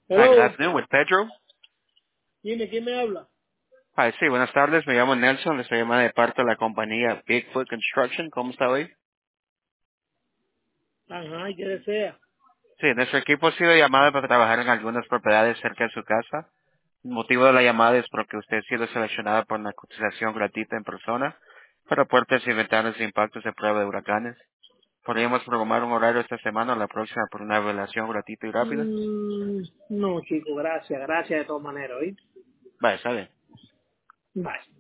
Hi, good Hello, afternoon, with Pedro. dime, ¿quién me habla? Hi, sí, buenas tardes, me llamo Nelson, le estoy llamando de parte de la compañía Bigfoot Construction, ¿cómo está hoy? Ajá, ¿y qué desea? Sí, nuestro equipo ha sido llamado para trabajar en algunas propiedades cerca de su casa. El motivo de la llamada es porque usted ha sido seleccionada por una cotización gratuita en persona para puertas y ventanas de impactos de prueba de huracanes. ¿Podríamos programar un horario esta semana o la próxima por una evaluación gratuita y rápida? No, chico, gracias de todas maneras, ¿oíste? Vale, está bien. Bye.